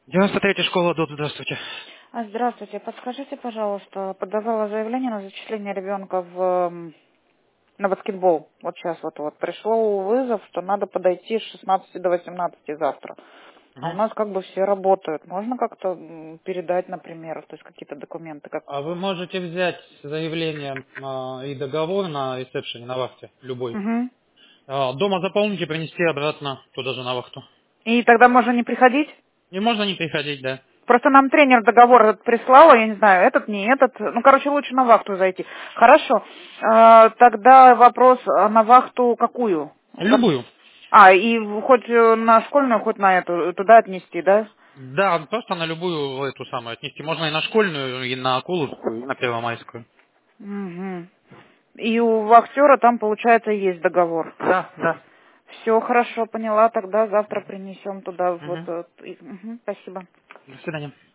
93-я школа ДОТ, здравствуйте. Здравствуйте. Подскажите, пожалуйста, подавала заявление на зачисление ребенка на баскетбол. Вот сейчас вот пришло вызов, что надо подойти с 16 до 18 завтра. А у Мгм. нас как бы все работают. Можно как-то передать, например, то есть какие-то документы? Как... А вы можете взять заявление и договор на ресепшене, на вахте, любой. Мгм. Дома заполнить и принести обратно туда же на вахту. И тогда можно не приходить? И можно не приходить, да. Просто нам тренер договор этот прислала, я не знаю, этот, не этот. Ну, короче, лучше на вахту зайти. Хорошо. Тогда вопрос, а на вахту какую? Любую. И хоть на школьную, хоть на эту, туда отнести, да? Да, просто на любую эту самую отнести. Можно и на школьную, и на Акуловскую, и на Первомайскую. Угу. И у вахтера там, получается, есть договор. Да, да. Все хорошо, поняла, тогда завтра принесем туда вот. Мгм. Спасибо. До свидания.